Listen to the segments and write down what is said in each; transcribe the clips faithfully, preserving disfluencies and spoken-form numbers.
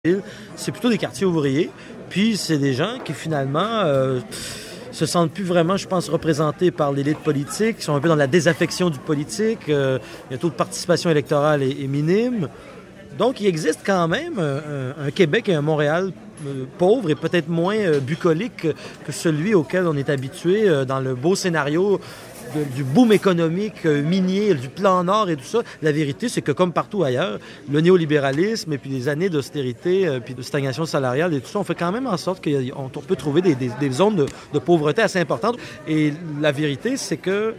C'est plutôt des quartiers ouvriers, puis c'est des gens qui finalement euh, se sentent plus vraiment, je pense, représentés par l'élite politique, qui sont un peu dans la désaffection du politique, euh, le taux de participation électorale est, est minime. Donc il existe quand même un, un Québec et un Montréal euh, pauvre et peut-être moins euh, bucolique que, que celui auquel on est habitué euh, dans le beau scénario De, du boom économique euh, minier, du plan Nord et tout ça. La vérité, c'est que comme partout ailleurs, le néolibéralisme et puis les années d'austérité euh, puis de stagnation salariale et tout ça, on fait quand même en sorte qu'on peut trouver des, des, des zones de, de pauvreté assez importantes. Et la vérité, c'est que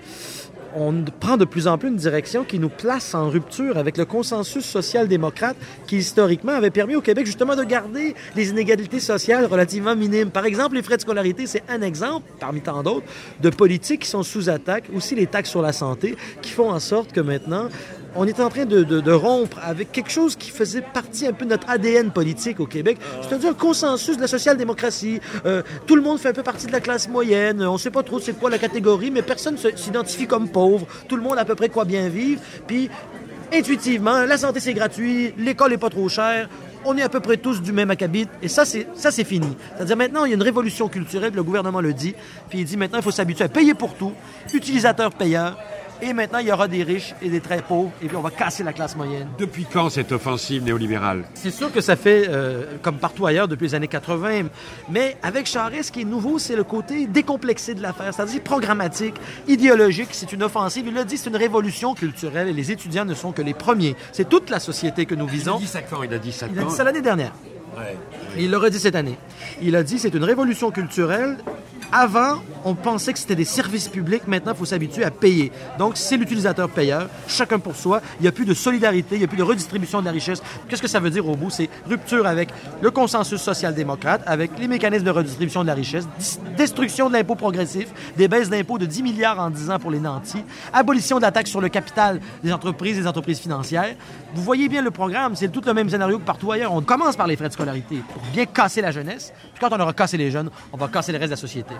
on prend de plus en plus une direction qui nous place en rupture avec le consensus social-démocrate qui, historiquement, avait permis au Québec, justement, de garder les inégalités sociales relativement minimes. Par exemple, les frais de scolarité, c'est un exemple, parmi tant d'autres, de politiques qui sont sous attaque. Aussi, les taxes sur la santé, qui font en sorte que maintenant, on est en train de, de, de rompre avec quelque chose qui faisait partie un peu de notre A D N politique au Québec. C'est-à-dire un consensus de la social-démocratie. Euh, tout le monde fait un peu partie de la classe moyenne. On ne sait pas trop c'est quoi la catégorie, mais personne ne s'identifie comme pauvre. Tout le monde a à peu près quoi bien vivre. Puis, intuitivement, la santé, c'est gratuit. L'école n'est pas trop chère. On est à peu près tous du même acabit. Et ça, c'est, ça, c'est fini. C'est-à-dire, maintenant, il y a une révolution culturelle. Le gouvernement le dit. Puis il dit, maintenant, il faut s'habituer à payer pour tout. Utilisateur-payeur. Et maintenant, il y aura des riches et des très pauvres, et puis on va casser la classe moyenne. Depuis quand cette offensive néolibérale? C'est sûr que ça fait, euh, comme partout ailleurs, depuis les années quatre-vingt. Mais avec Charest, ce qui est nouveau, c'est le côté décomplexé de l'affaire, c'est-à-dire programmatique, idéologique. C'est une offensive. Il l'a dit, c'est une révolution culturelle, et les étudiants ne sont que les premiers. C'est toute la société que nous visons. Il a dit ça quand? Il a dit ça quand? Il a dit ça l'année dernière. Ouais. Et il l'a redit cette année. Il a dit, c'est une révolution culturelle. Avant, on pensait que c'était des services publics. Maintenant, il faut s'habituer à payer. Donc, c'est l'utilisateur payeur, chacun pour soi. Il n'y a plus de solidarité, il n'y a plus de redistribution de la richesse. Qu'est-ce que ça veut dire au bout? C'est rupture avec le consensus social-démocrate, avec les mécanismes de redistribution de la richesse, destruction de l'impôt progressif, des baisses d'impôts de dix milliards en dix ans pour les nantis, abolition de la taxe sur le capital des entreprises et des entreprises financières. Vous voyez bien le programme, c'est tout le même scénario que partout ailleurs. On commence par les frais de scolarité pour bien casser la jeunesse. Puis quand on aura cassé les jeunes, on va casser le reste de la société.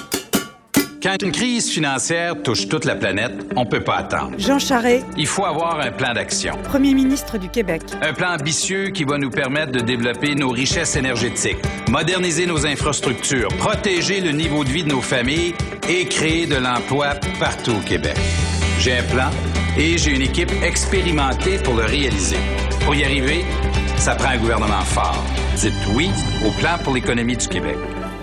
Quand une crise financière touche toute la planète, on peut pas attendre. Jean Charest. Il faut avoir un plan d'action. Premier ministre du Québec. Un plan ambitieux qui va nous permettre de développer nos richesses énergétiques, moderniser nos infrastructures, protéger le niveau de vie de nos familles et créer de l'emploi partout au Québec. J'ai un plan et j'ai une équipe expérimentée pour le réaliser. Pour y arriver, ça prend un gouvernement fort. Dites oui au plan pour l'économie du Québec.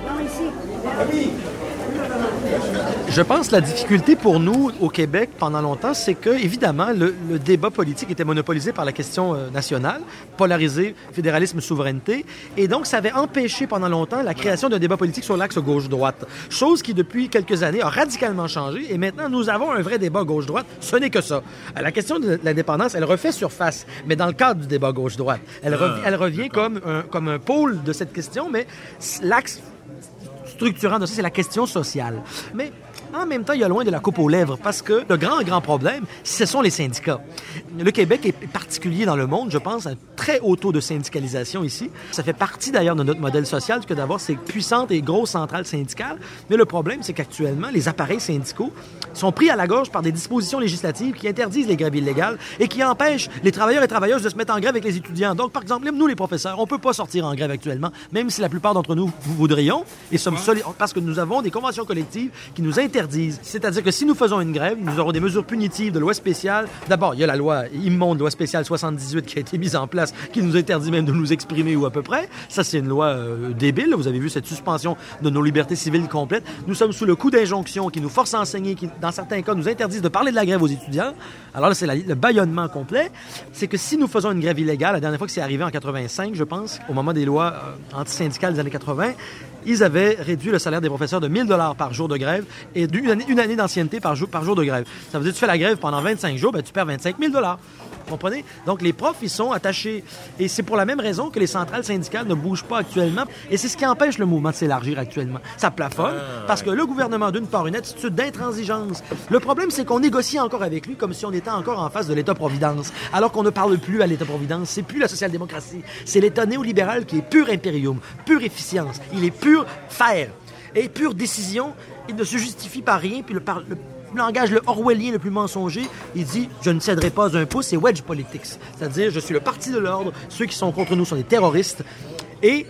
Je pense que la difficulté pour nous, au Québec, pendant longtemps, c'est que, évidemment, le, le débat politique était monopolisé par la question euh, nationale, polarisé, fédéralisme, souveraineté, et donc ça avait empêché pendant longtemps la création d'un débat politique sur l'axe gauche-droite, chose qui, depuis quelques années, a radicalement changé, et maintenant, nous avons un vrai débat gauche-droite. Ce n'est que ça. La question de l'indépendance, elle refait surface, mais dans le cadre du débat gauche-droite. Elle, rev- elle revient comme un, comme un pôle de cette question, mais l'axe structurant de ça, c'est la question sociale. Mais en même temps, il y a loin de la coupe aux lèvres parce que le grand, grand problème, ce sont les syndicats. Le Québec est particulier dans le monde, je pense, un très haut taux de syndicalisation ici. Ça fait partie d'ailleurs de notre modèle social que d'avoir ces puissantes et grosses centrales syndicales. Mais le problème, c'est qu'actuellement, les appareils syndicaux sont pris à la gorge par des dispositions législatives qui interdisent les grèves illégales et qui empêchent les travailleurs et travailleuses de se mettre en grève avec les étudiants. Donc, par exemple, nous, les professeurs, on ne peut pas sortir en grève actuellement, même si la plupart d'entre nous voudrions, et sommes solides, parce que nous avons des conventions collectives qui nous interdisent. C'est-à-dire que si nous faisons une grève, nous aurons des mesures punitives de loi spéciale. D'abord, il y a la loi immonde, loi spéciale soixante-dix-huit qui a été mise en place, qui nous interdit même de nous exprimer ou à peu près. Ça, c'est une loi euh, débile. Vous avez vu cette suspension de nos libertés civiles complètes. Nous sommes sous le coup d'injonctions qui nous forcent à enseigner, qui, dans certains cas, nous interdisent de parler de la grève aux étudiants. Alors là, c'est la, le bâillonnement complet. C'est que si nous faisons une grève illégale, la dernière fois que c'est arrivé en quatre-vingt-cinq, je pense, au moment des lois euh, antisyndicales des années quatre-vingt, ils avaient réduit le salaire des professeurs de mille dollars par jour de grève et d'une année, une année d'ancienneté par jour, par jour de grève. Ça veut dire que tu fais la grève pendant vingt-cinq jours, ben tu perds vingt-cinq mille dollars. Vous comprenez? Donc, les profs, ils sont attachés. Et c'est pour la même raison que les centrales syndicales ne bougent pas actuellement. Et c'est ce qui empêche le mouvement de s'élargir actuellement. Ça plafonne parce que le gouvernement, d'une part, une attitude d'intransigeance. Le problème, c'est qu'on négocie encore avec lui comme si on était encore en face de l'État-providence. Alors qu'on ne parle plus à l'État-providence. C'est plus la social-démocratie. C'est l'État néolibéral qui est pur impérium, pure efficience. Il est pur faire et pure décision. Il ne se justifie par rien. Puis le, par, le langage le orwellien le plus mensonger. Il dit « Je ne céderai pas un pouce », c'est wedge politics. C'est-à-dire, je suis le parti de l'ordre, ceux qui sont contre nous sont des terroristes. Et